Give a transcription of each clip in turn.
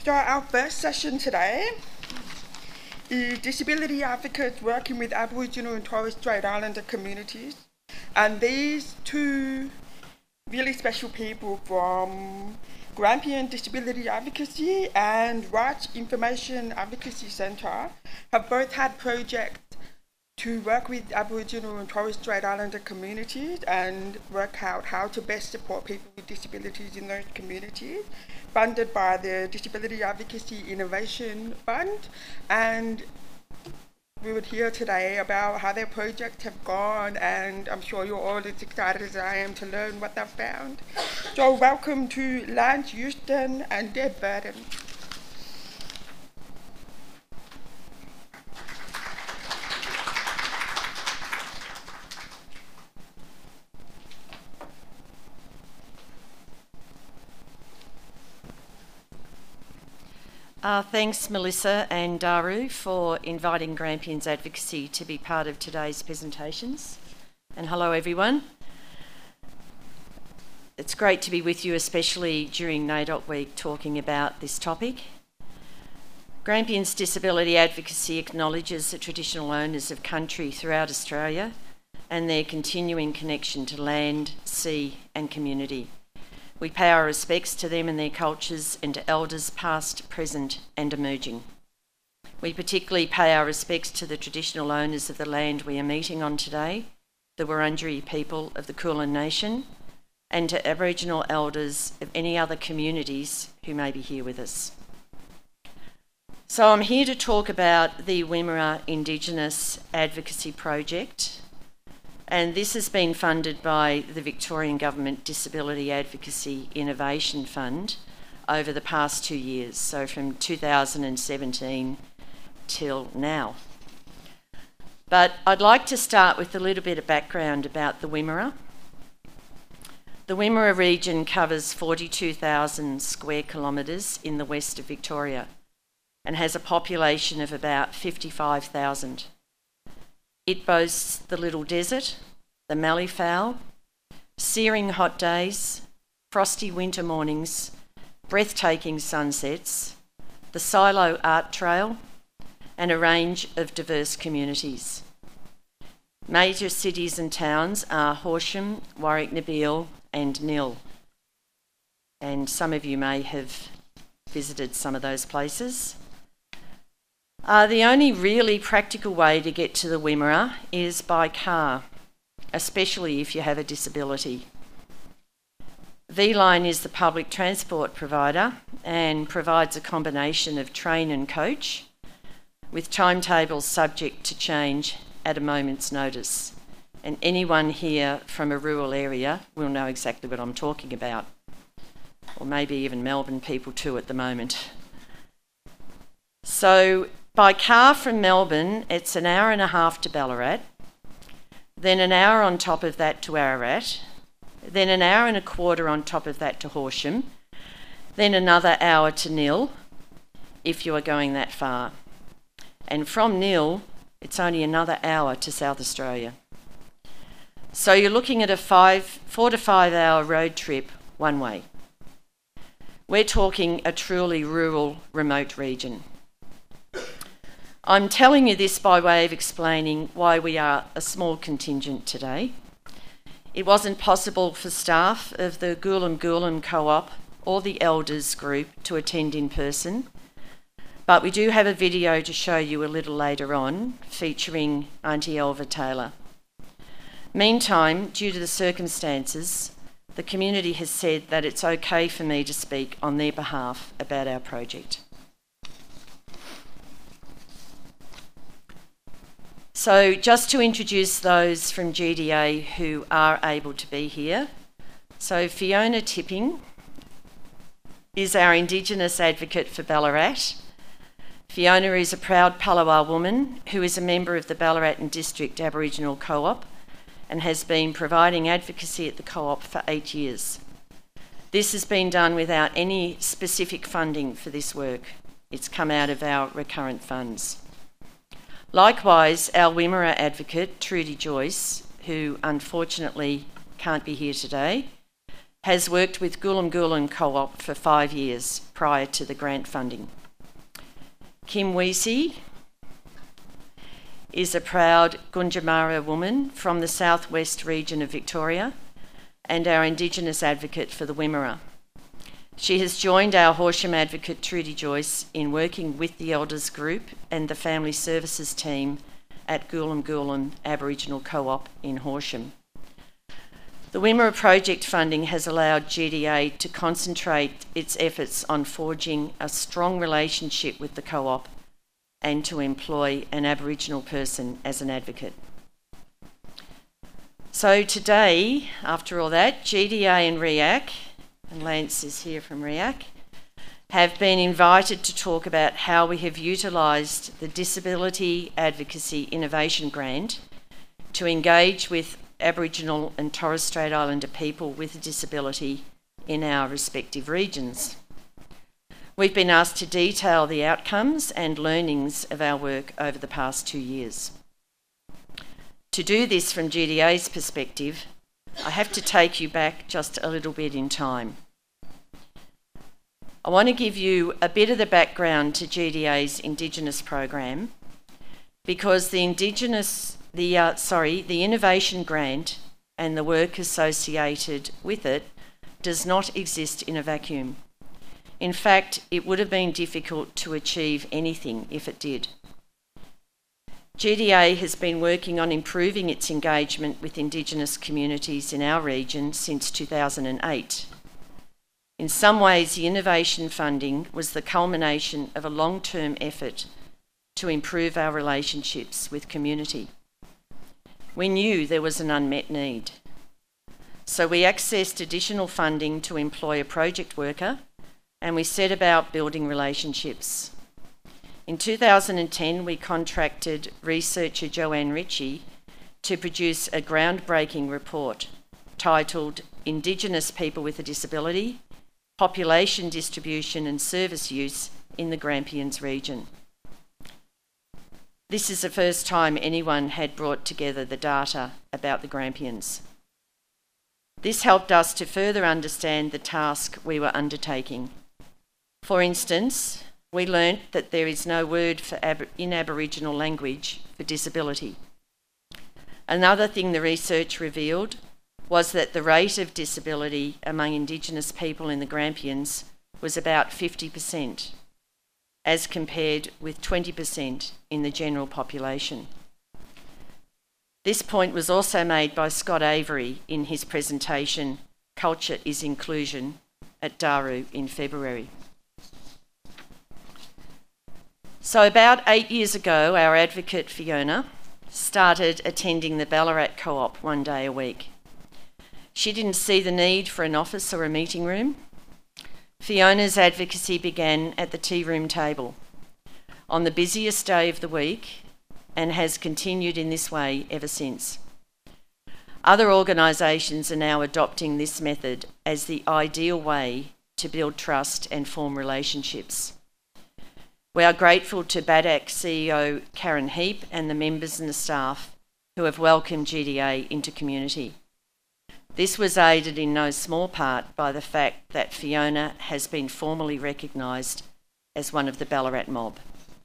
So our first session today is disability advocates working with Aboriginal and Torres Strait Islander communities. And these two really special people from Grampian Disability Advocacy and Rights Information Advocacy Centre have both had projects to work with Aboriginal and Torres Strait Islander communities and work out how to best support people with disabilities in those communities, funded by the Disability Advocacy Innovation Fund. And we would hear today about how their projects have gone, and I'm sure you're all as excited as I am to learn what they've found. So welcome to Lance Houston and Deb Burton. Thanks Melissa and Daru for inviting Grampians Advocacy to be part of today's presentations. And hello everyone. It's great to be with you, especially during NAIDOC Week, talking about this topic. Grampians Disability Advocacy acknowledges the traditional owners of country throughout Australia and their continuing connection to land, sea and community. We pay our respects to them and their cultures and to elders past, present and emerging. We particularly pay our respects to the traditional owners of the land we are meeting on today, the Wurundjeri people of the Kulin Nation, and to Aboriginal elders of any other communities who may be here with us. So I'm here to talk about the Wimmera Indigenous Advocacy Project, and this has been funded by the Victorian Government Disability Advocacy Innovation Fund over the past 2 years, so from 2017 till now. But I'd like to start with a little bit of background about the Wimmera. The Wimmera region covers 42,000 square kilometres in the west of Victoria and has a population of about 55,000. It boasts the Little Desert, the Mallee Fowl, searing hot days, frosty winter mornings, breathtaking sunsets, the Silo Art Trail, and a range of diverse communities. Major cities and towns are Horsham, Warwick Nabil, and Nil. And some of you may have visited some of those places. The only really practical way to get to the Wimmera is by car, especially if you have a disability. V-Line is the public transport provider and provides a combination of train and coach, with timetables subject to change at a moment's notice. And anyone here from a rural area will know exactly what I'm talking about, or maybe even Melbourne people too at the moment. So by car from Melbourne, it's an hour and a half to Ballarat, then an hour on top of that to Ararat, then an hour and a quarter on top of that to Horsham, then another hour to Nil, if you are going that far. And from Nil, it's only another hour to South Australia. So you're looking at a 4 to 5 hour road trip one way. We're talking a truly rural, remote region. I'm telling you this by way of explaining why we are a small contingent today. It wasn't possible for staff of the Goolam Goolam Co-op or the Elders group to attend in person, but we do have a video to show you a little later on featuring Auntie Elva Taylor. Meantime, due to the circumstances, the community has said that it's okay for me to speak on their behalf about our project. So just to introduce those from GDA who are able to be here. So Fiona Tipping is our Indigenous advocate for Ballarat. Fiona is a proud Palawa woman who is a member of the Ballarat and District Aboriginal Co-op and has been providing advocacy at the co-op for 8 years. This has been done without any specific funding for this work. It's come out of our recurrent funds. Likewise, our Wimmera advocate, Trudy Joyce, who unfortunately can't be here today, has worked with Goolam Goolam Co-op for 5 years prior to the grant funding. Kim Weesey is a proud Gunditjmara woman from the southwest region of Victoria and our Indigenous advocate for the Wimmera. She has joined our Horsham advocate Trudy Joyce in working with the Elders Group and the Family Services team at Goolam Goolam Aboriginal Co-op in Horsham. The Wimmera project funding has allowed GDA to concentrate its efforts on forging a strong relationship with the co-op and to employ an Aboriginal person as an advocate. So today, after all that, GDA and REAC, and Lance is here from REAC, have been invited to talk about how we have utilised the Disability Advocacy Innovation Grant to engage with Aboriginal and Torres Strait Islander people with a disability in our respective regions. We've been asked to detail the outcomes and learnings of our work over the past 2 years. To do this from GDA's perspective, I have to take you back just a little bit in time. I want to give you a bit of the background to GDA's Indigenous program because the Innovation Grant and the work associated with it does not exist in a vacuum. In fact, it would have been difficult to achieve anything if it did. GDA has been working on improving its engagement with Indigenous communities in our region since 2008. In some ways, the innovation funding was the culmination of a long-term effort to improve our relationships with community. We knew there was an unmet need. So we accessed additional funding to employ a project worker and we set about building relationships. In 2010, we contracted researcher Joanne Ritchie to produce a groundbreaking report titled Indigenous People with a Disability, Population Distribution and Service Use in the Grampians region. This is the first time anyone had brought together the data about the Grampians. This helped us to further understand the task we were undertaking. For instance, we learnt that there is no word in Aboriginal language for disability. Another thing the research revealed was that the rate of disability among Indigenous people in the Grampians was about 50%, as compared with 20% in the general population. This point was also made by Scott Avery in his presentation, Culture is Inclusion, at Daru in February. So about 8 years ago, our advocate Fiona started attending the Ballarat Co-op 1 day a week. She didn't see the need for an office or a meeting room. Fiona's advocacy began at the tea room table on the busiest day of the week and has continued in this way ever since. Other organisations are now adopting this method as the ideal way to build trust and form relationships. We are grateful to BADAC CEO Karen Heap and the members and the staff who have welcomed GDA into community. This was aided in no small part by the fact that Fiona has been formally recognised as one of the Ballarat mob.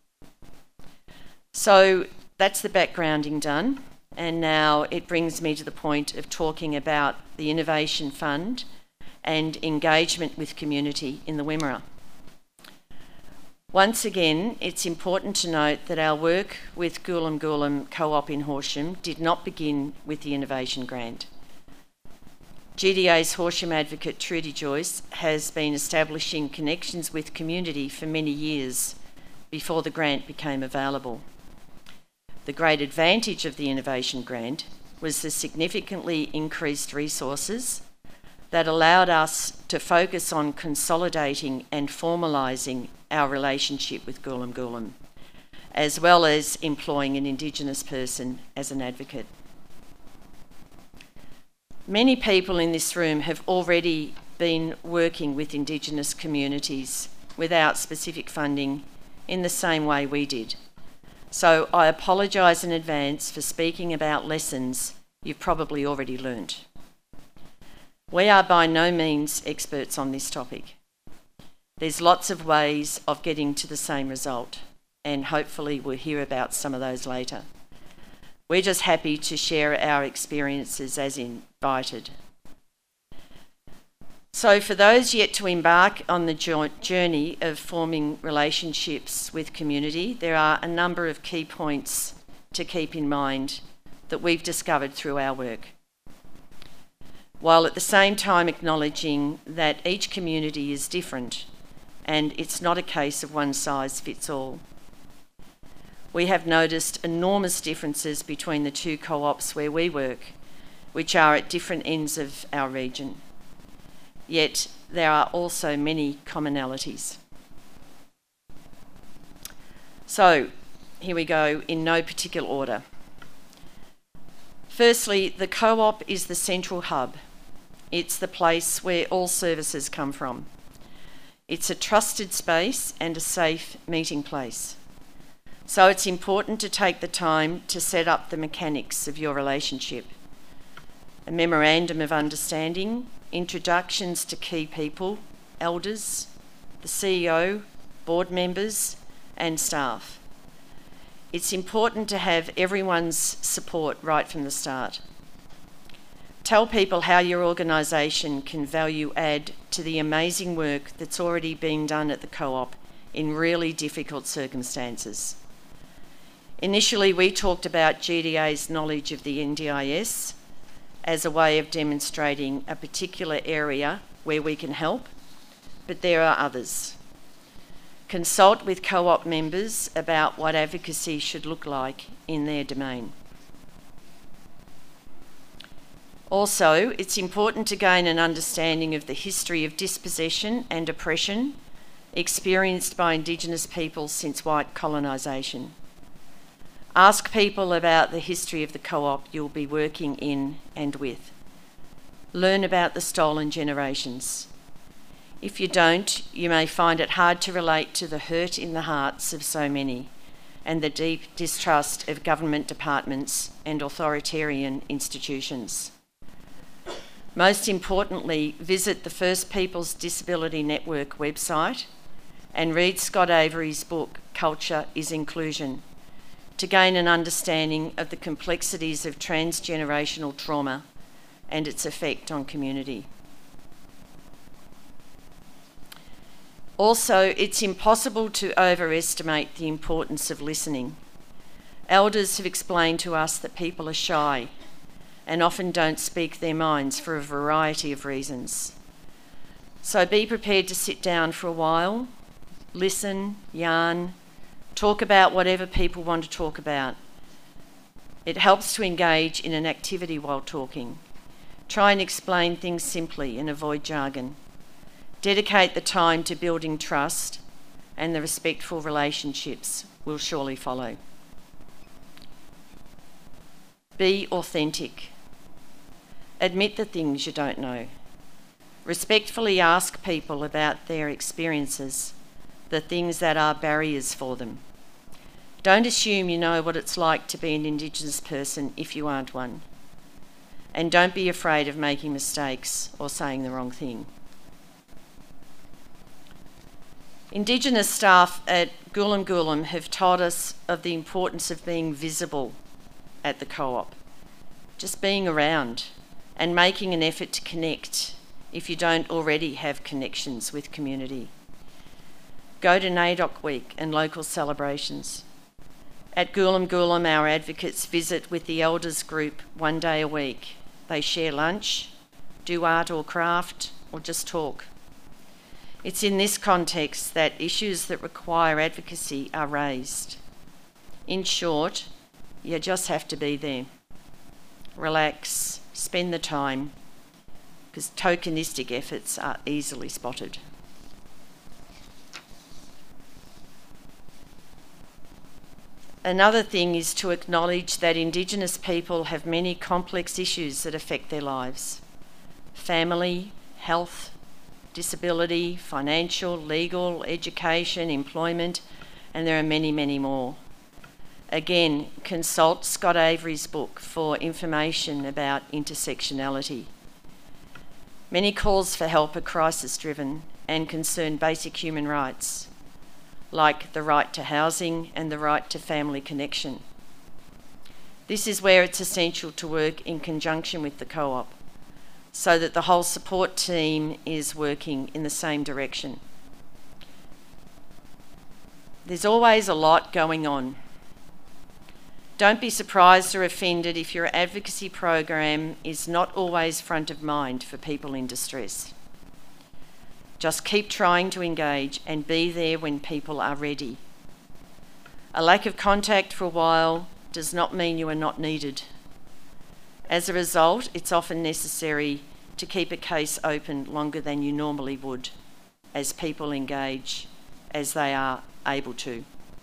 So that's the backgrounding done, and now it brings me to the point of talking about the Innovation Fund and engagement with community in the Wimmera. Once again, it's important to note that our work with Goolam Goolam Co-op in Horsham did not begin with the Innovation Grant. GDA's Horsham advocate Trudy Joyce has been establishing connections with community for many years before the grant became available. The great advantage of the Innovation Grant was the significantly increased resources that allowed us to focus on consolidating and formalising our relationship with Goolam Goolam, as well as employing an Indigenous person as an advocate. Many people in this room have already been working with Indigenous communities without specific funding in the same way we did. So I apologise in advance for speaking about lessons you've probably already learnt. We are by no means experts on this topic. There's lots of ways of getting to the same result, and hopefully we'll hear about some of those later. We're just happy to share our experiences as invited. So for those yet to embark on the journey of forming relationships with community, there are a number of key points to keep in mind that we've discovered through our work, while at the same time acknowledging that each community is different and it's not a case of one size fits all. We have noticed enormous differences between the two co-ops where we work, which are at different ends of our region. Yet there are also many commonalities. So here we go in no particular order. Firstly, the co-op is the central hub. It's the place where all services come from. It's a trusted space and a safe meeting place. So it's important to take the time to set up the mechanics of your relationship. A memorandum of understanding, introductions to key people, elders, the CEO, board members, and staff. It's important to have everyone's support right from the start. Tell people how your organisation can value add to the amazing work that's already being done at the co-op in really difficult circumstances. Initially, we talked about GDA's knowledge of the NDIS as a way of demonstrating a particular area where we can help, but there are others. Consult with co-op members about what advocacy should look like in their domain. Also, it's important to gain an understanding of the history of dispossession and oppression experienced by Indigenous peoples since white colonisation. Ask people about the history of the co-op you'll be working in and with. Learn about the stolen generations. If you don't, you may find it hard to relate to the hurt in the hearts of so many and the deep distrust of government departments and authoritarian institutions. Most importantly, visit the First Peoples Disability Network website and read Scott Avery's book, Culture is Inclusion, to gain an understanding of the complexities of transgenerational trauma and its effect on community. Also, it's impossible to overestimate the importance of listening. Elders have explained to us that people are shy and often don't speak their minds for a variety of reasons. So be prepared to sit down for a while, listen, yarn, talk about whatever people want to talk about. It helps to engage in an activity while talking. Try and explain things simply and avoid jargon. Dedicate the time to building trust, and the respectful relationships will surely follow. Be authentic. Admit the things you don't know. Respectfully ask people about their experiences, the things that are barriers for them. Don't assume you know what it's like to be an Indigenous person if you aren't one. And don't be afraid of making mistakes or saying the wrong thing. Indigenous staff at Goolam Goolam have taught us of the importance of being visible at the co-op, just being around and making an effort to connect if you don't already have connections with community. Go to NAIDOC Week and local celebrations. At Goolam Goolam, our advocates visit with the elders group one day a week. They share lunch, do art or craft, or just talk. It's in this context that issues that require advocacy are raised. In short, you just have to be there. Relax, spend the time, because tokenistic efforts are easily spotted. Another thing is to acknowledge that Indigenous people have many complex issues that affect their lives. Family, health, disability, financial, legal, education, employment, and there are many, many more. Again, consult Scott Avery's book for information about intersectionality. Many calls for help are crisis-driven and concern basic human rights, like the right to housing and the right to family connection. This is where it's essential to work in conjunction with the co-op, so that the whole support team is working in the same direction. There's always a lot going on. Don't be surprised or offended if your advocacy program is not always front of mind for people in distress. Just keep trying to engage and be there when people are ready. A lack of contact for a while does not mean you are not needed. As a result, it's often necessary to keep a case open longer than you normally would as people engage as they are able to.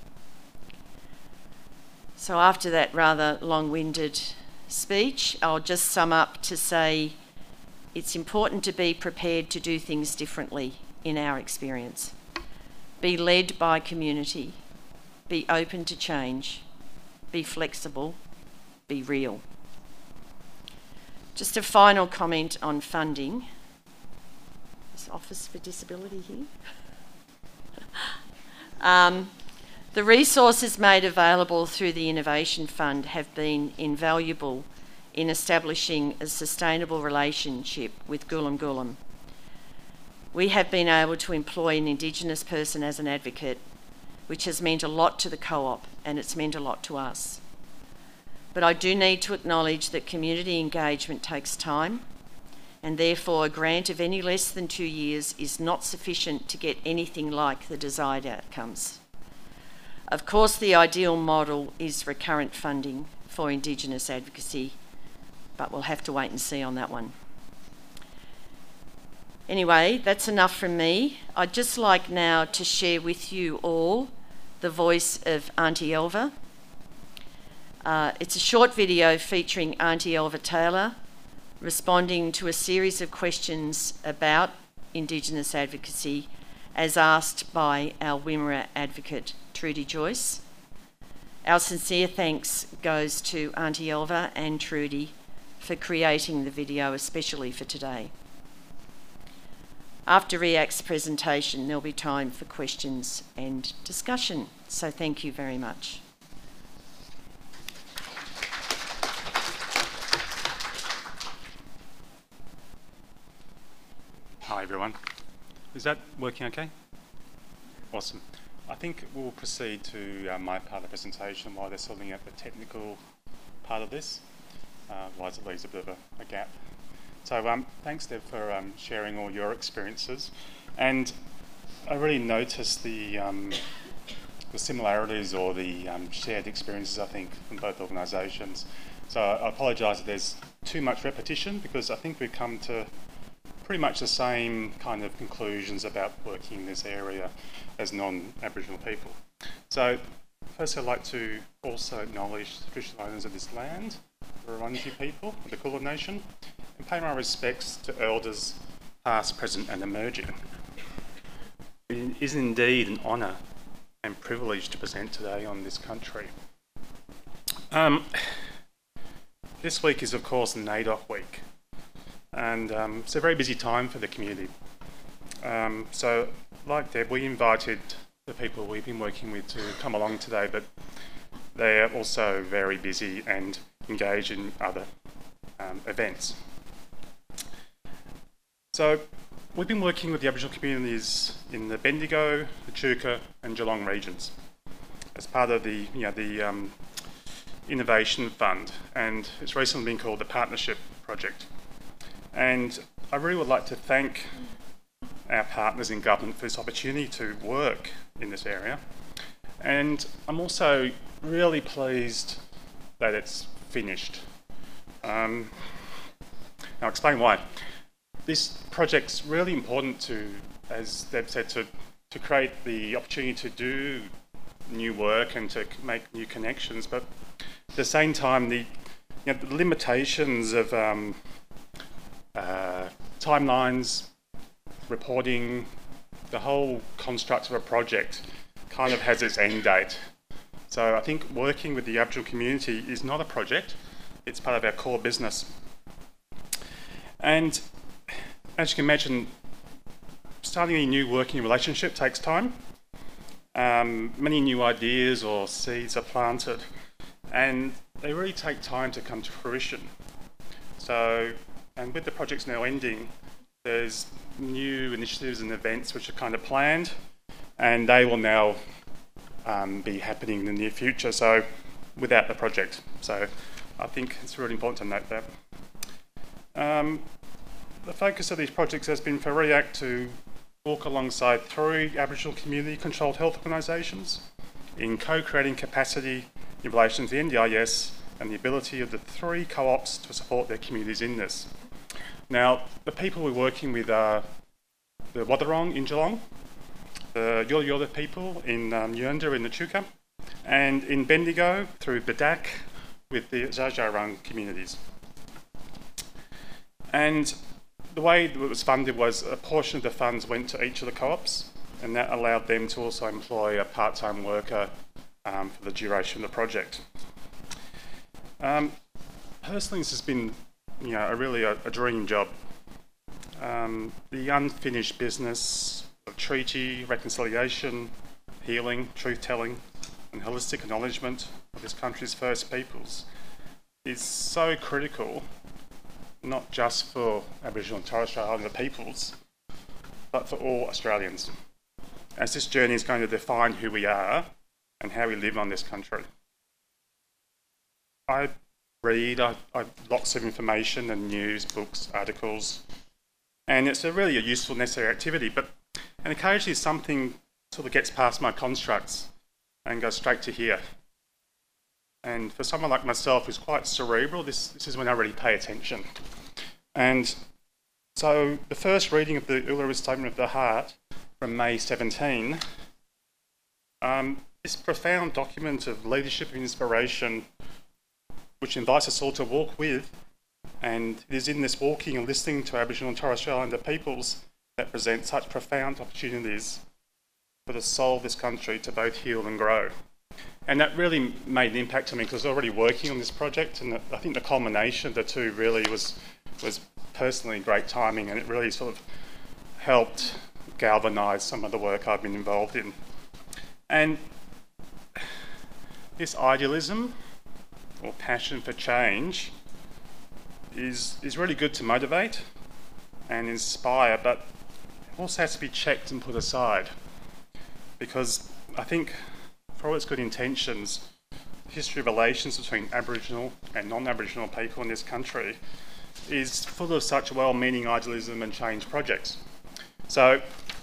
So after that rather long-winded speech, I'll just sum up to say it's important to be prepared to do things differently in our experience. Be led by community, be open to change, be flexible, be real. Just a final comment on funding. Is Office for Disability here? The resources made available through the Innovation Fund have been invaluable in establishing a sustainable relationship with Goolam Goolam. We have been able to employ an Indigenous person as an advocate, which has meant a lot to the co-op and it's meant a lot to us. But I do need to acknowledge that community engagement takes time, and therefore a grant of any less than 2 years is not sufficient to get anything like the desired outcomes. Of course, the ideal model is recurrent funding for Indigenous advocacy, but we'll have to wait and see on that one. Anyway, that's enough from me. I'd just like now to share with you all the voice of Auntie Elva. It's a short video featuring Auntie Elva Taylor responding to a series of questions about Indigenous advocacy as asked by our Wimmera advocate, Trudy Joyce. Our sincere thanks goes to Auntie Elva and Trudy for creating the video especially for today. After REACT's presentation, there'll be time for questions and discussion. So thank you very much. Hi everyone. Is that working okay? Awesome. I think we'll proceed to my part of the presentation while they're sorting out the technical part of this, otherwise it leaves a bit of a gap. So thanks Deb for sharing all your experiences, and I really noticed the similarities or the shared experiences I think from both organisations. So I apologise if there's too much repetition because I think we've come to pretty much the same kind of conclusions about working in this area as non-Aboriginal people. So first I'd like to also acknowledge the traditional owners of this land, the Wurundjeri people of the Kulin Nation, and pay my respects to elders past, present and emerging. It is indeed an honour and privilege to present today on this country. This week is of course NAIDOC week, and it's a very busy time for the community. So like Deb, we invited the people we've been working with to come along today, but they're also very busy and engaged in other events. So we've been working with the Aboriginal communities in the Bendigo, the Echuca and Geelong regions as part of the Innovation Fund, and it's recently been called the Partnership Project. And I really would like to thank our partners in government for this opportunity to work in this area. And I'm also really pleased that it's finished. I'll explain why. This project's really important to, as Deb said, to create the opportunity to do new work and to make new connections, but at the same time, the limitations of timelines, reporting, the whole construct of a project kind of has its end date. So I think working with the Aboriginal community is not a project, it's part of our core business. And as you can imagine, starting a new working relationship takes time. Many new ideas or seeds are planted, and they really take time to come to fruition. So, and with the projects now ending, there's new initiatives and events which are kind of planned, and they will now be happening in the near future, so without the project. So I think it's really important to note that. The focus of these projects has been for REACT to walk alongside 3 Aboriginal community-controlled health organisations in co-creating capacity in relation to the NDIS and the ability of the 3 co-ops to support their communities in this. Now, the people we're working with are the Wadawurrung in Geelong, the Yola Yola people in Yuanda in the Chuka, and in Bendigo through Badak with the Dja Dja Wurrung communities. And the way it was funded was a portion of the funds went to each of the co-ops, and that allowed them to also employ a part-time worker for the duration of the project. Personally, this has been, really a dream job. The unfinished business of treaty, reconciliation, healing, truth-telling, and holistic acknowledgement of this country's First Peoples is so critical, not just for Aboriginal and Torres Strait Islander peoples, but for all Australians, as this journey is going to define who we are and how we live on this country. I read lots of information and news, books, articles, and it's really a useful, necessary activity, and occasionally something sort of gets past my constructs and goes straight to here. And for someone like myself who's quite cerebral, this is when I really pay attention. And so the first reading of the Uluru Statement of the Heart from May 17, this profound document of leadership and inspiration which invites us all to walk with, and it is in this walking and listening to Aboriginal and Torres Strait Islander peoples that present such profound opportunities for the soul of this country to both heal and grow. And that really made an impact on me because I was already working on this project, and I think the culmination of the two really was personally great timing, and it really sort of helped galvanise some of the work I've been involved in. And this idealism or passion for change is really good to motivate and inspire, but it also has to be checked and put aside, because I think for all its good intentions, the history of relations between Aboriginal and non-Aboriginal people in this country is full of such well-meaning idealism and change projects. So,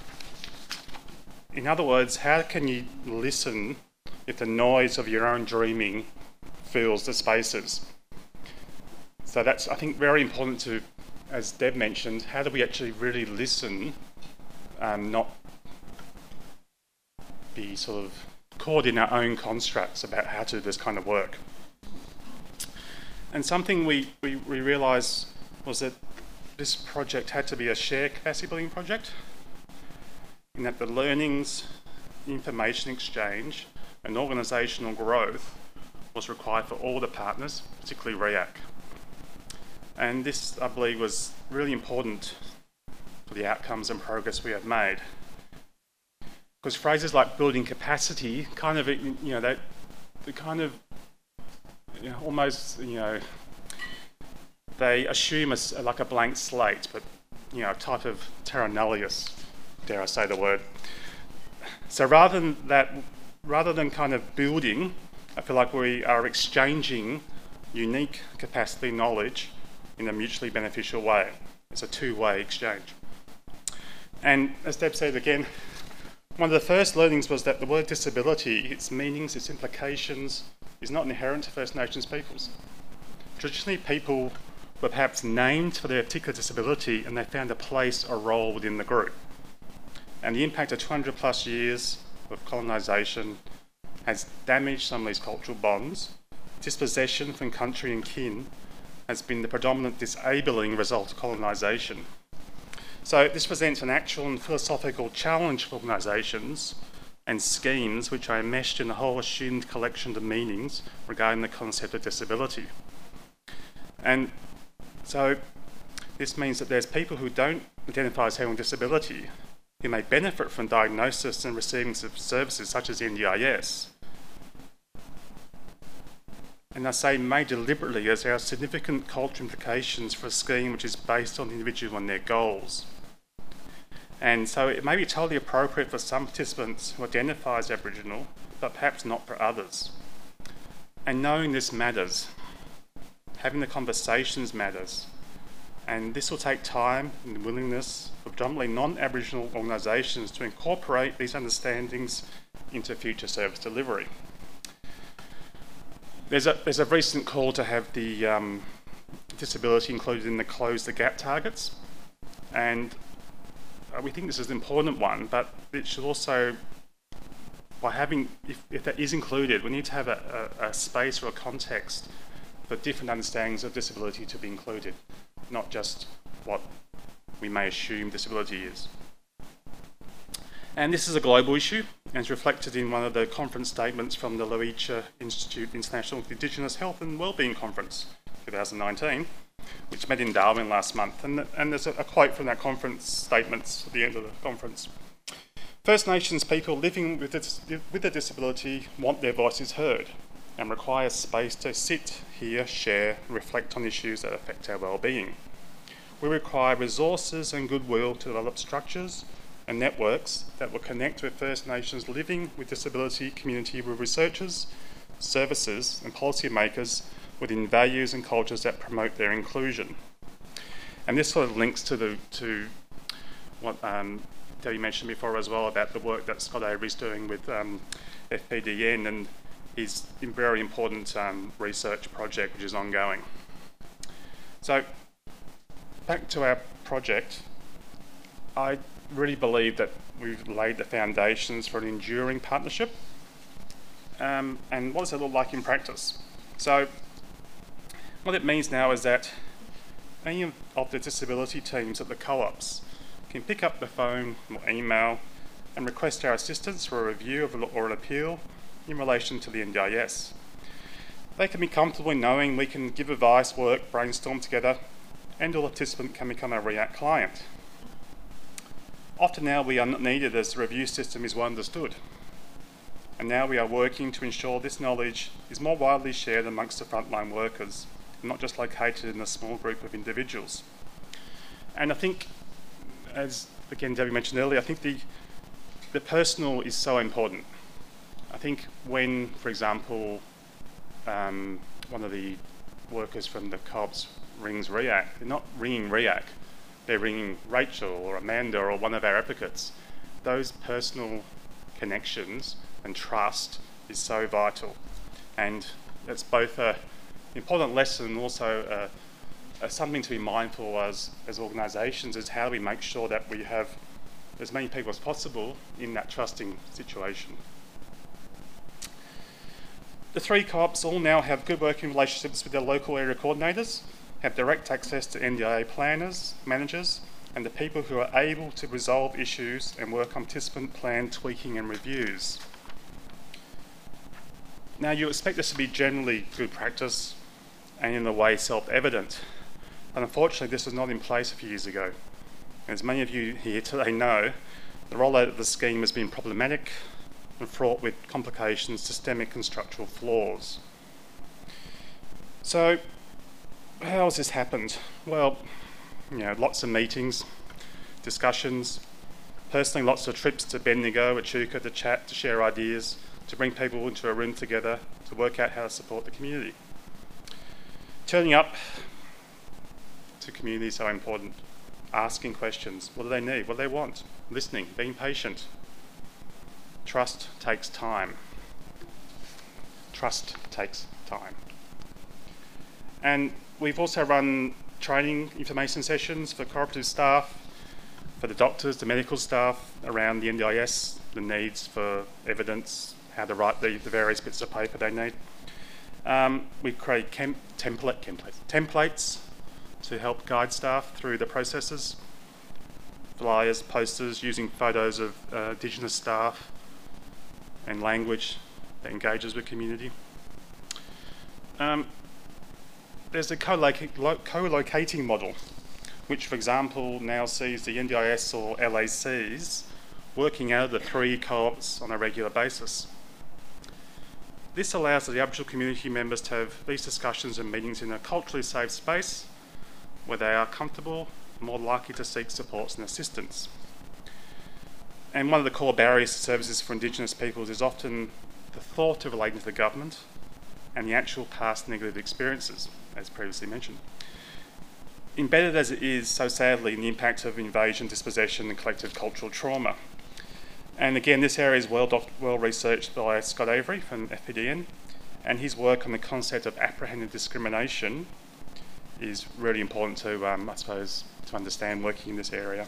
in other words, how can you listen if the noise of your own dreaming fills the spaces? So that's, I think, very important to, as Deb mentioned, how do we actually really listen and not be sort of caught in our own constructs about how to do this kind of work. And something we realised was that this project had to be a shared capacity building project, in that the learnings, information exchange and organisational growth was required for all the partners, particularly REACT. And this, I believe, was really important for the outcomes and progress we have made. Because phrases like building capacity kind of, almost, they assume like a blank slate, but, a type of terra nullius, dare I say the word. So rather than kind of building, I feel like we are exchanging unique capacity knowledge in a mutually beneficial way. It's a two-way exchange. And as Deb said again, one of the first learnings was that the word disability, its meanings, its implications, is not inherent to First Nations peoples. Traditionally, people were perhaps named for their particular disability and they found a place or role within the group. And the impact of 200 plus years of colonisation has damaged some of these cultural bonds. Dispossession from country and kin has been the predominant disabling result of colonisation. So this presents an actual and philosophical challenge for organisations and schemes which are enmeshed in a whole assumed collection of meanings regarding the concept of disability. And so this means that there's people who don't identifies having disability who may benefit from diagnosis and receiving services such as NDIS. And I say may deliberately as there are significant cultural implications for a scheme which is based on the individual and their goals. And so it may be totally appropriate for some participants who identify as Aboriginal, but perhaps not for others. And knowing this matters. Having the conversations matters. And this will take time and willingness of predominantly non-Aboriginal organisations to incorporate these understandings into future service delivery. There's a recent call to have the disability included in the Close the Gap targets, and we think this is an important one, but it should also, by having, if that is included, we need to have a space or a context for different understandings of disability to be included, not just what we may assume disability is. And this is a global issue, and is reflected in one of the conference statements from the Loicha Institute International Indigenous Health and Wellbeing Conference 2019, which met in Darwin last month. And there's a quote from that conference statements at the end of the conference. First Nations people living with a disability want their voices heard and require space to sit, hear, share, and reflect on issues that affect our wellbeing. We require resources and goodwill to develop structures and networks that will connect with First Nations living with disability community with researchers, services and policymakers within values and cultures that promote their inclusion. And this sort of links to what Debbie mentioned before as well about the work that Scott Avery's doing with FPDN and his very important research project which is ongoing. So back to our project, I really believe that we've laid the foundations for an enduring partnership. And what does that look like in practice? So what it means now is that any of the disability teams at the co-ops can pick up the phone or email and request our assistance for a review or an appeal in relation to the NDIS. They can be comfortable in knowing we can give advice, work, brainstorm together, and all participant can become a REACT client. Often now we are not needed as the review system is well understood. And now we are working to ensure this knowledge is more widely shared amongst the frontline workers, and not just located in a small group of individuals. And I think, as again Debbie mentioned earlier, I think the personal is so important. I think when, for example, one of the workers from the co-ops rings REACT, they're not ringing REACT, they're ringing Rachel or Amanda or one of our advocates. Those personal connections and trust is so vital. And it's both an important lesson and also something to be mindful as organisations is how do we make sure that we have as many people as possible in that trusting situation. The three co-ops all now have good working relationships with their local area coordinators, have direct access to NDIA planners, managers, and the people who are able to resolve issues and work on participant plan tweaking and reviews. Now you expect this to be generally good practice and in a way self-evident, but unfortunately this was not in place a few years ago. And as many of you here today know, the rollout of the scheme has been problematic and fraught with complications, systemic and structural flaws. So how has this happened? Well, lots of meetings, discussions, personally lots of trips to Bendigo, Echuca to chat, to share ideas, to bring people into a room together, to work out how to support the community. Turning up to community is so important. Asking questions, what do they need, what do they want? Listening, being patient. Trust takes time. Trust takes time. And we've also run training information sessions for cooperative staff, for the doctors, the medical staff around the NDIS, the needs for evidence, how to write the various bits of paper they need. We create templates to help guide staff through the processes, flyers, posters, using photos of Indigenous staff and language that engages with community. There's a co-locating model which, for example, now sees the NDIS or LACs working out of the 3 co-ops on a regular basis. This allows the Aboriginal community members to have these discussions and meetings in a culturally safe space where they are comfortable and more likely to seek supports and assistance. And one of the core barriers to services for Indigenous peoples is often the thought of relating to the government and the actual past negative experiences, as previously mentioned. Embedded as it is, so sadly, in the impact of invasion, dispossession and collective cultural trauma. And again, this area is well researched by Scott Avery from FPDN, and his work on the concept of apprehended discrimination is really important to, I suppose, to understand working in this area.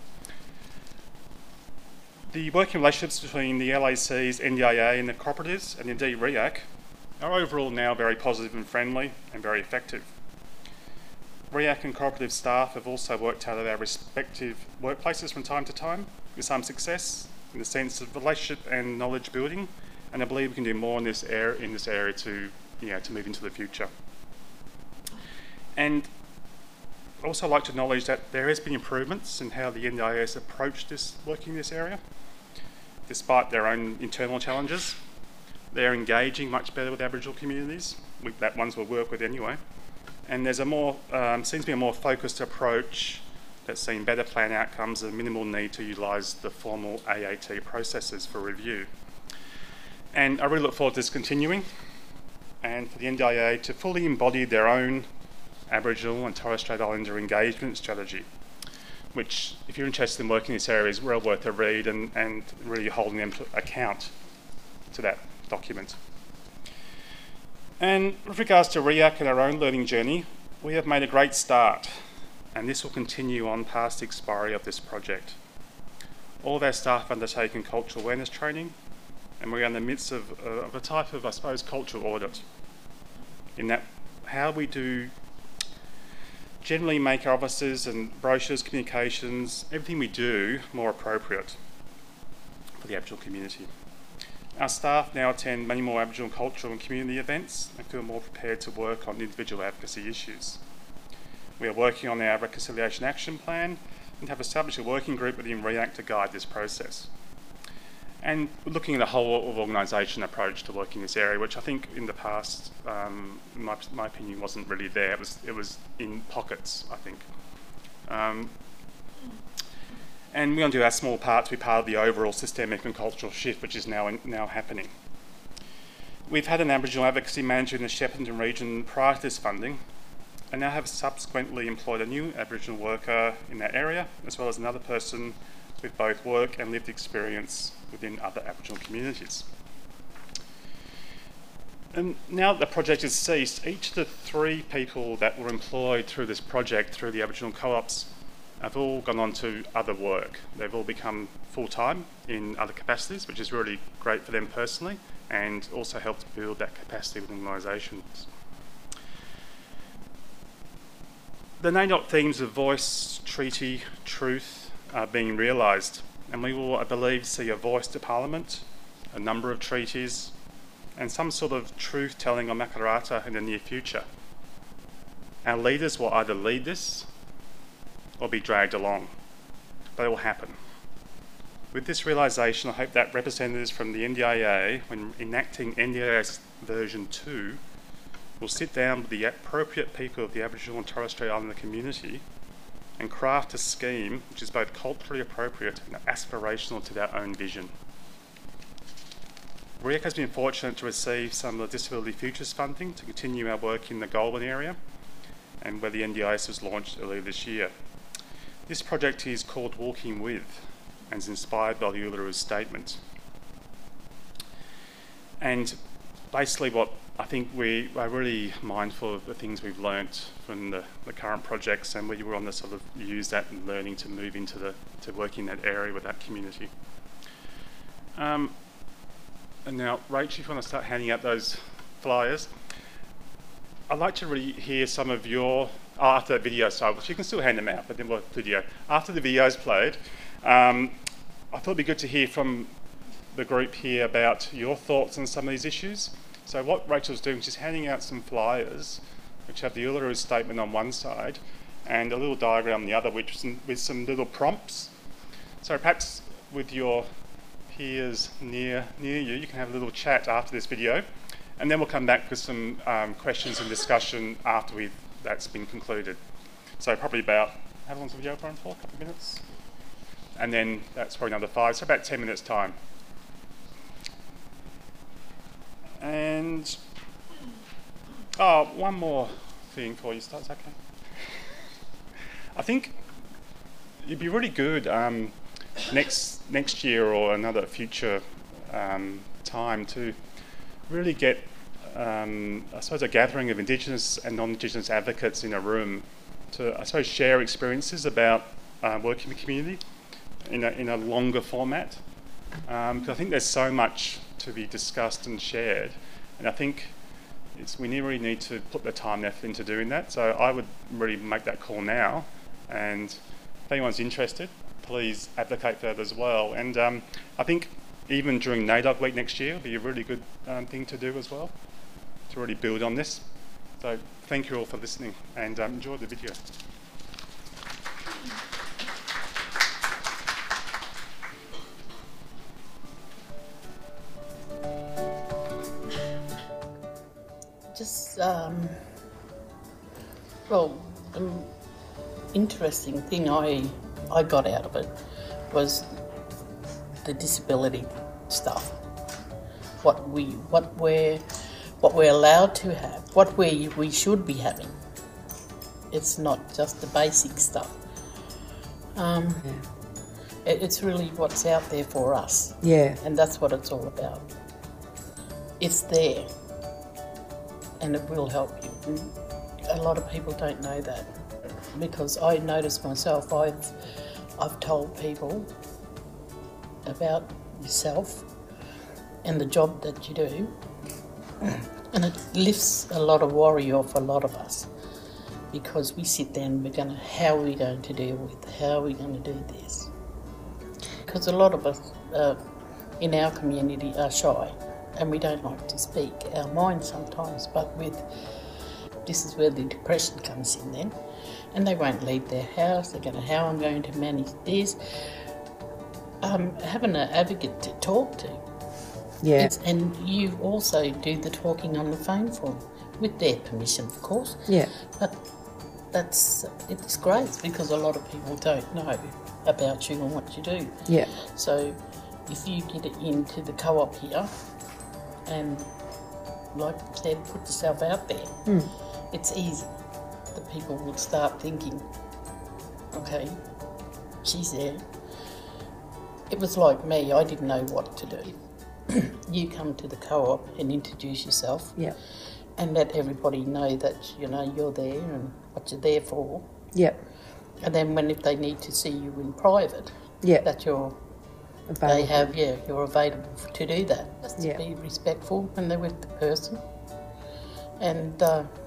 The working relationships between the LACs, NDIA and the cooperatives, and indeed REAC, are overall now very positive and friendly and very effective. REAC and cooperative staff have also worked out of our respective workplaces from time to time with some success in the sense of relationship and knowledge building, and I believe we can do more in this area to move into the future. And I'd also like to acknowledge that there has been improvements in how the NDIS approached this working in this area. Despite their own internal challenges, they're engaging much better with Aboriginal communities, that ones we'll work with anyway. And there's a more, seems to be a more focused approach that's seen better plan outcomes and minimal need to utilise the formal AAT processes for review. And I really look forward to this continuing and for the NDIA to fully embody their own Aboriginal and Torres Strait Islander engagement strategy, which, if you're interested in working in this area, is well worth a read and really holding them to account to that document. And with regards to REAC and our own learning journey, we have made a great start, and this will continue on past the expiry of this project. All of our staff have undertaken cultural awareness training, and we're in the midst of a type of, I suppose, cultural audit, in that how we do generally make our offices and brochures, communications, everything we do more appropriate for the Aboriginal community. Our staff now attend many more Aboriginal cultural and community events and feel more prepared to work on individual advocacy issues. We are working on our Reconciliation Action Plan and have established a working group within REAC to guide this process. And we're looking at a whole of organisation approach to working in this area, which I think in the past, in my opinion, wasn't really there. It was in pockets, I think. And we're going to do our small part to be part of the overall systemic and cultural shift, which is now happening. We've had an Aboriginal advocacy manager in the Shepparton region prior to this funding, and now have subsequently employed a new Aboriginal worker in that area, as well as another person with both work and lived experience within other Aboriginal communities. And now that the project has ceased, each of the 3 people that were employed through this project, through the Aboriginal co-ops, have all gone on to other work. They've all become full-time in other capacities, which is really great for them personally, and also helps build that capacity within organisations. The NAIDOC themes of voice, treaty, truth are being realised, and we will, I believe, see a voice to Parliament, a number of treaties, and some sort of truth-telling on Makarrata in the near future. Our leaders will either lead this or be dragged along, but it will happen. With this realisation, I hope that representatives from the NDIA, when enacting NDIS version 2, will sit down with the appropriate people of the Aboriginal and Torres Strait Islander community and craft a scheme which is both culturally appropriate and aspirational to their own vision. REAC has been fortunate to receive some of the Disability Futures funding to continue our work in the Goulburn area, and where the NDIS was launched earlier this year. This project is called Walking With, and is inspired by the Uluru Statement. And basically what I think we are really mindful of the things we've learnt from the current projects, and we were on the sort of use that and learning to move into to working in that area with that community. And now, Rach, if you want to start handing out those flyers, I'd like to really hear some of your, after that video, so you can still hand them out, but then we'll video. After the video's played, I thought it'd be good to hear from the group here about your thoughts on some of these issues. So what Rachel's doing, she's handing out some flyers which have the Uluru Statement on one side and a little diagram on the other, with some little prompts. So perhaps with your peers near you, you can have a little chat after this video, and then we'll come back with some questions and discussion after that's been concluded. So probably about, how long's the video run for? A couple of minutes? And then that's probably another 5, so about 10 minutes time. And one more thing before you start, is that okay? I think it'd be really good next year or another future time to really get, I suppose, a gathering of Indigenous and non-Indigenous advocates in a room to, I suppose, share experiences about working with the community in a longer format. Because I think there's so much to be discussed and shared, and I think we really need to put the time and effort into doing that. So I would really make that call now, and if anyone's interested, please advocate for that as well. And I think even during NAIDOC week next year will be a really good thing to do as well, to really build on this. So thank you all for listening, and enjoy the video. Just, interesting thing I got out of it was the disability stuff. What we're allowed to have, what we should be having. It's not just the basic stuff. It's really what's out there for us. Yeah. And that's what it's all about. It's there, and it will help you. A lot of people don't know that, because I noticed myself, I've told people about yourself and the job that you do, and it lifts a lot of worry off a lot of us, because we sit there and how are we going to deal with, how are we going to do this? Because a lot of us in our community are shy, and we don't like to speak our mind sometimes, but this is where the depression comes in then, and they won't leave their house. They're going, how I'm going to manage this. Having an advocate to talk to. Yeah. And you also do the talking on the phone for them, with their permission, of course. Yeah. But it's great, because a lot of people don't know about you and what you do. Yeah. So if you get it into the co-op here, and like I said, put yourself out there, it's easy. The people will start thinking, okay, she's there. It was like me, I didn't know what to do. You come to the co-op and introduce yourself, Yeah. and let everybody know that, you're there and what you're there for. Yeah. And then if they need to see you in private, Yeah. that you're Available. you're available to do that. Just to Yeah. be respectful when they're with the person. And,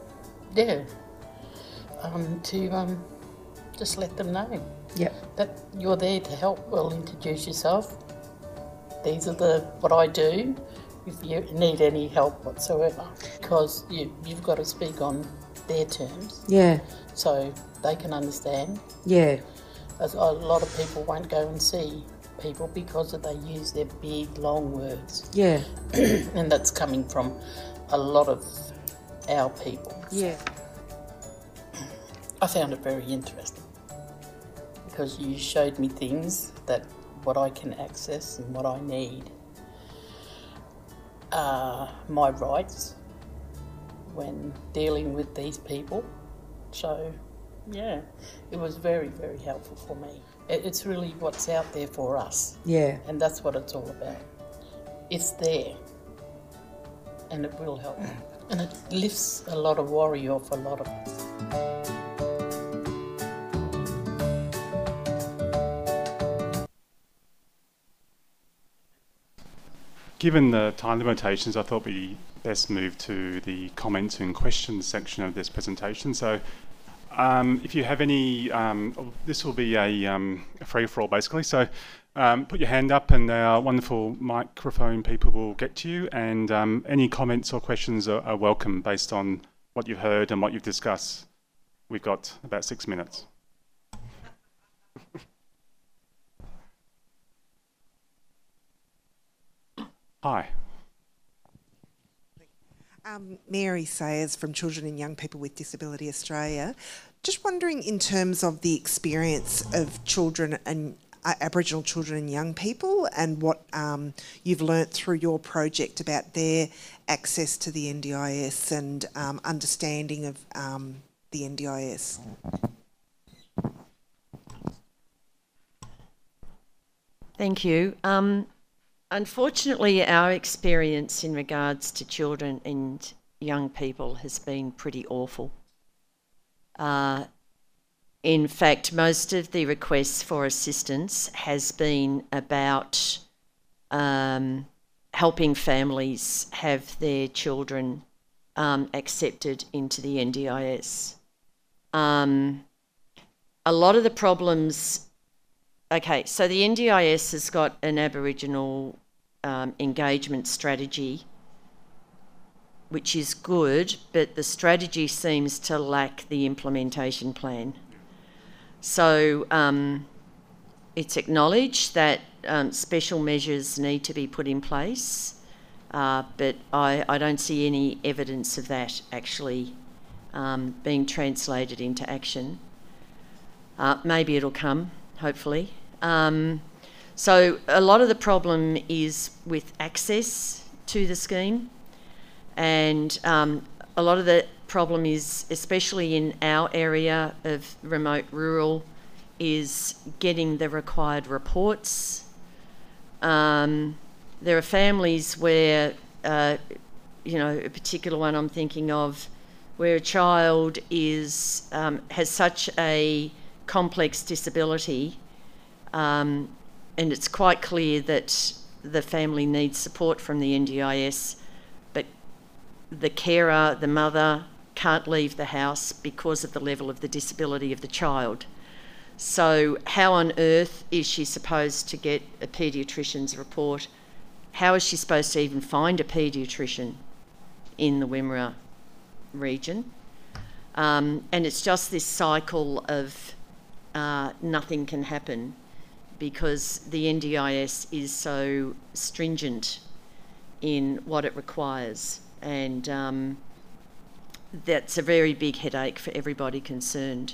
to just let them know Yeah. that you're there to help. Well, introduce yourself. These are what I do if you need any help whatsoever. Because you've got to speak on their terms Yeah. so they can understand. Yeah. As a lot of people won't go and see people because they use their big, long words. Yeah. And that's coming from a lot of our people. Yeah. I found it very interesting, because you showed me things that what I can access and what I need. My rights when dealing with these people. So, yeah, it was very, very helpful for me. It's really what's out there for us. Yeah. And that's what it's all about. It's there, and it will help. And it lifts a lot of worry off a lot of us. Given the time limitations, I thought we best move to the comments and questions section of this presentation. So if you have any, this will be a free-for-all basically. So put your hand up and our wonderful microphone people will get to you, and any comments or questions are welcome based on what you've heard and what you've discussed. we've got about 6 minutes. Hi. Mary Sayers from Children and Young People with Disability Australia. Just wondering, in terms of the experience of children and Aboriginal children and young people, and what you've learnt through your project about their access to the NDIS and understanding of the NDIS. Thank you. Unfortunately, our experience in regards to children and young people has been pretty awful. In fact, most of the requests for assistance has been about helping families have their children accepted into the NDIS. A lot of the problems... Okay, so the NDIS has got an Aboriginal engagement strategy, which is good, but the strategy seems to lack the implementation plan. So it's acknowledged that special measures need to be put in place, but I don't see any evidence of that actually being translated into action. Maybe it'll come, hopefully. So a lot of the problem is with access to the scheme, and a lot of the problem is, especially in our area of remote rural, is getting the required reports. There are families where, a particular one I'm thinking of, where a child is has such a complex disability, and it's quite clear that the family needs support from the NDIS, but the carer, the mother, can't leave the house because of the level of the disability of the child. So how on earth is she supposed to get a paediatrician's report? How is she supposed to even find a paediatrician in the Wimmera region? And it's just this cycle of nothing can happen because the NDIS is so stringent in what it requires, and that's a very big headache for everybody concerned.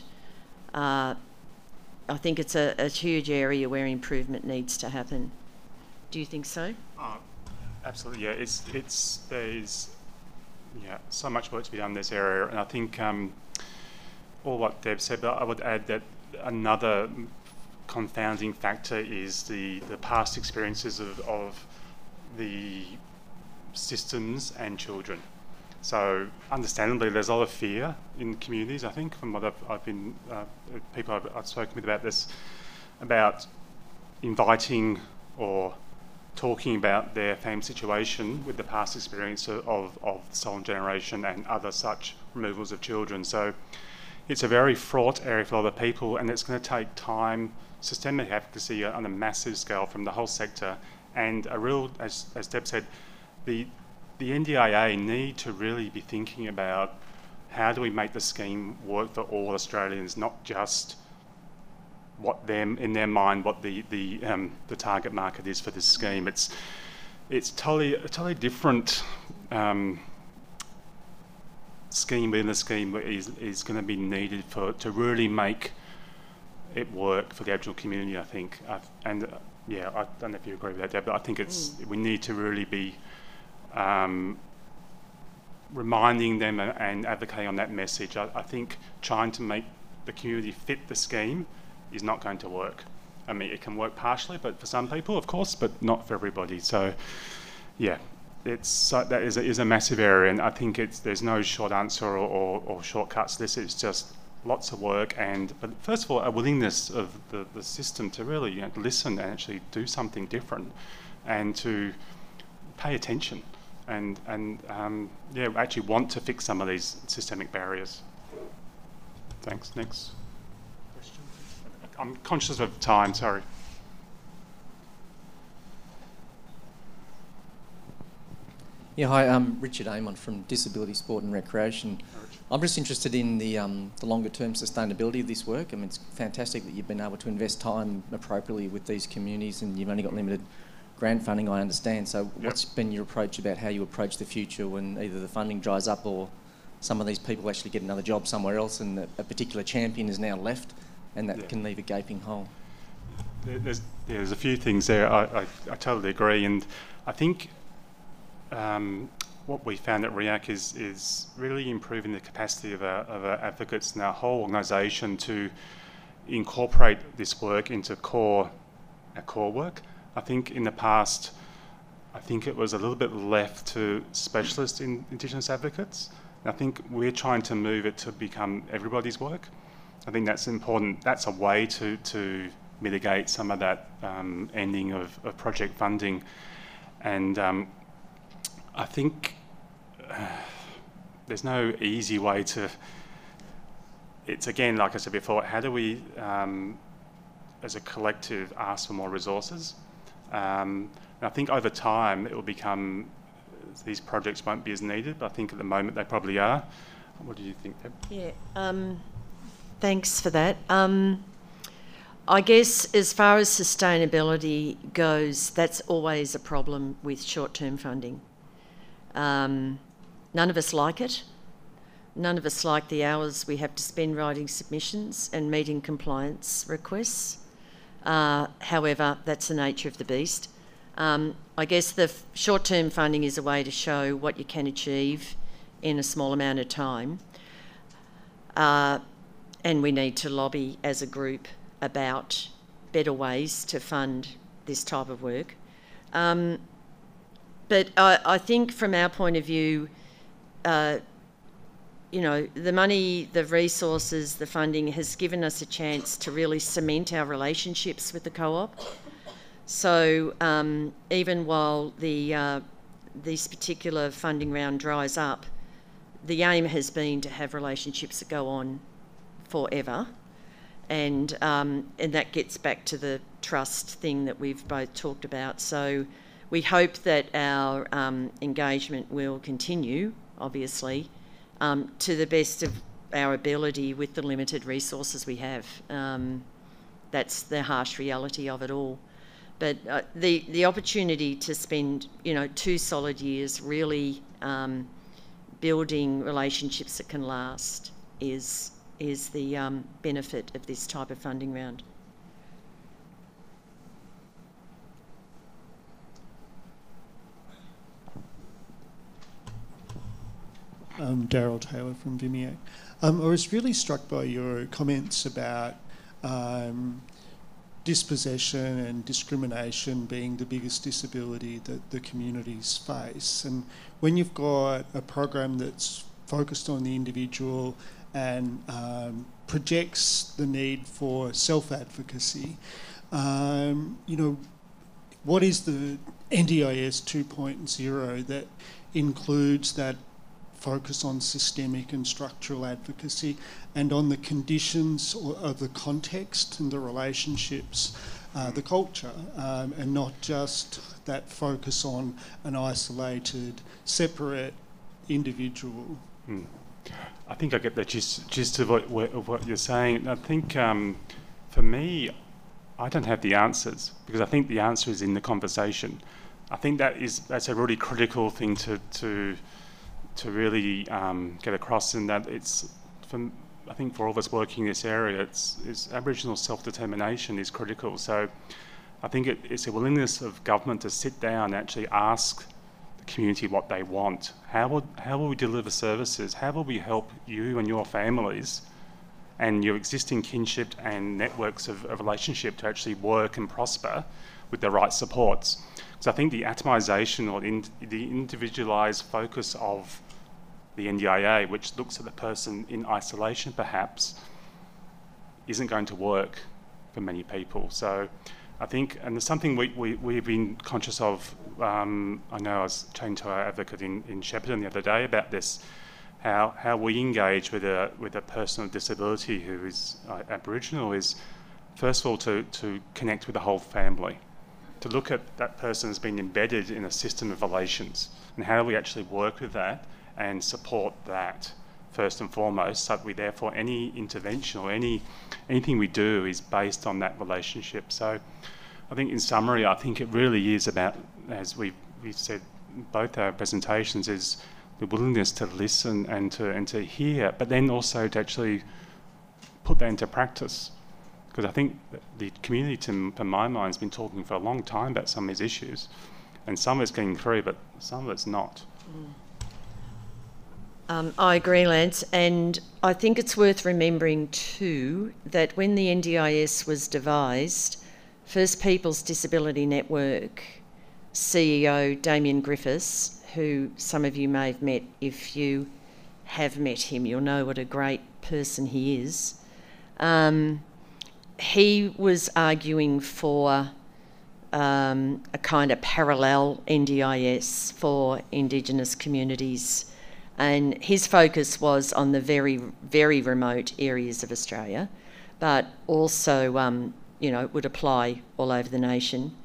I think it's a huge area where improvement needs to happen. Do you think so? Absolutely, yeah. There's so much work to be done in this area, and I think all what Deb said, but I would add that another confounding factor is the past experiences of the systems and children. So understandably, there's a lot of fear in communities, I think, from what I've been, people I've spoken with about this, about inviting or talking about their family situation with the past experience of the stolen generation and other such removals of children. So it's a very fraught area for a lot of people, and it's going to take time, systemic advocacy on a massive scale from the whole sector, and a real, as Deb said, the NDIA need to really be thinking about how do we make the scheme work for all Australians, not just what them in their mind what the target market is for this scheme. It's a totally different scheme within the scheme is going to be needed to really make it work for the Aboriginal community, I think. I don't know if you agree with that, Deb, but I think we need to really be reminding them and advocating on that message. I think trying to make the community fit the scheme is not going to work. I mean, it can work partially, but for some people, of course, but not for everybody. So, yeah, that is a massive area, and I think there's no short answer or shortcuts to this. It's just lots of work, but first of all, a willingness of the system to really listen and actually do something different, and to pay attention, and actually want to fix some of these systemic barriers. Thanks. Next question. I'm conscious of time. Sorry. Yeah, hi, I'm Richard Amon from Disability Sport and Recreation. I'm just interested in the longer term sustainability of this work. I mean, it's fantastic that you've been able to invest time appropriately with these communities, and you've only got limited grant funding, I understand. So what's been your approach about how you approach the future when either the funding dries up or some of these people actually get another job somewhere else and a particular champion is now left and that can leave a gaping hole? There's a few things there. I totally agree, and I think what we found at REAC is really improving the capacity of our advocates and our whole organisation to incorporate this work into our core work. I think in the past, it was a little bit left to specialist Indigenous advocates. And I think we're trying to move it to become everybody's work. I think that's important. That's a way to mitigate some of that ending of project funding. And I think there's no easy way to... It's again, like I said before, how do we, as a collective, ask for more resources? And I think over time it will become, these projects won't be as needed, but I think at the moment they probably are. What do you think, Deb? Yeah, thanks for that. I guess as far as sustainability goes, that's always a problem with short-term funding. None of us like it. None of us like the hours we have to spend writing submissions and meeting compliance requests. However, that's the nature of the beast. I guess the short-term funding is a way to show what you can achieve in a small amount of time. And we need to lobby as a group about better ways to fund this type of work. But I think from our point of view, you know, the money, the resources, the funding has given us a chance to really cement our relationships with the co-op. So even while this particular funding round dries up, the aim has been to have relationships that go on forever. And that gets back to the trust thing that we've both talked about. So we hope that our engagement will continue, obviously, to the best of our ability with the limited resources we have. That's the harsh reality of it all. But the opportunity to spend, 2 solid years really building relationships that can last is the benefit of this type of funding round. Daryl Taylor from VIMIAC. I was really struck by your comments about dispossession and discrimination being the biggest disability that the communities face. And when you've got a program that's focused on the individual and projects the need for self-advocacy, what is the NDIS 2.0 that includes that focus on systemic and structural advocacy and on the conditions of the context and the relationships, the culture, and not just that focus on an isolated, separate individual? I think I get the gist of what you're saying. I think for me, I don't have the answers because I think the answer is in the conversation. I think that's a really critical thing to really get across, in that I think for all of us working in this area, it's Aboriginal self-determination is critical. So I think it's a willingness of government to sit down and actually ask the community what they want. How will we deliver services? How will we help you and your families and your existing kinship and networks of relationship to actually work and prosper with the right supports? So I think the atomisation or the individualised focus of the NDIA, which looks at the person in isolation perhaps, isn't going to work for many people. So I think, and there's something we've been conscious of, I know I was chatting to our advocate in Shepparton the other day about this, how we engage with a person with disability who is Aboriginal is, first of all, to connect with the whole family, to look at that person as being embedded in a system of relations, and how do we actually work with that and support that first and foremost, so we therefore any intervention or anything we do is based on that relationship. So I think in summary, I think it really is about, as we've said both our presentations, is the willingness to listen and to hear, but then also to actually put that into practice. Because I think the community, to my mind, has been talking for a long time about some of these issues, and some of it's getting through, but some of it's not. I agree, Lance, and I think it's worth remembering too that when the NDIS was devised, First Peoples Disability Network CEO Damien Griffiths, who some of you may have met, if you have met him, you'll know what a great person he is. He was arguing for a kind of parallel NDIS for Indigenous communities, and his focus was on the very, very remote areas of Australia, but also, it would apply all over the nation.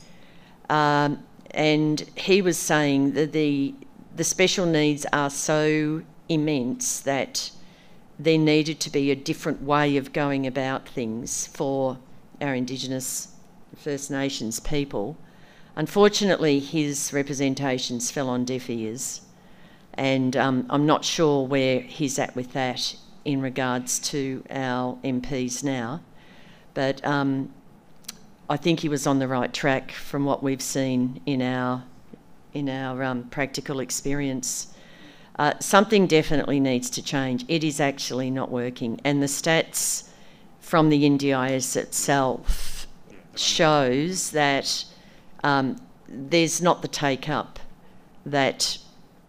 And he was saying that the special needs are so immense that there needed to be a different way of going about things for our Indigenous First Nations people. Unfortunately, his representations fell on deaf ears, and I'm not sure where he's at with that in regards to our MPs now, but I think he was on the right track from what we've seen in our practical experience. Something definitely needs to change. It is actually not working, and the stats from the NDIS itself shows that there's not the take-up that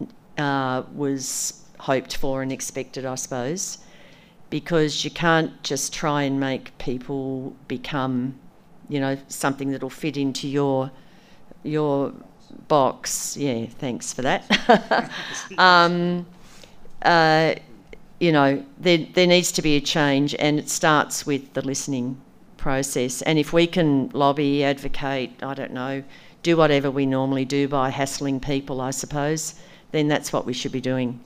was hoped for and expected, I suppose, because you can't just try and make people become, something that'll fit into your box. Yeah, thanks for that. There needs to be a change, and it starts with the listening process. And if we can lobby, advocate, I don't know, do whatever we normally do by hassling people, I suppose, then that's what we should be doing.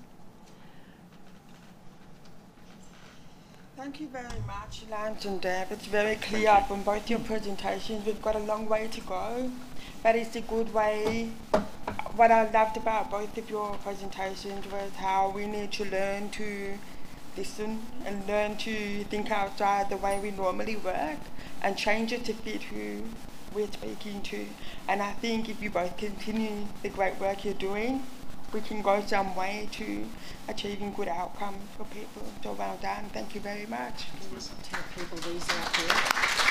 Thank you very much, Lance and Deb. It's very clear from both your presentations. We've got a long way to go, but it's a good way. What I loved about both of your presentations was how we need to learn to listen and learn to think outside the way we normally work and change it to fit who we're speaking to. And I think if you both continue the great work you're doing, we can go some way to achieving good outcomes for people. So well done. Thank you very much. Tell people these out here.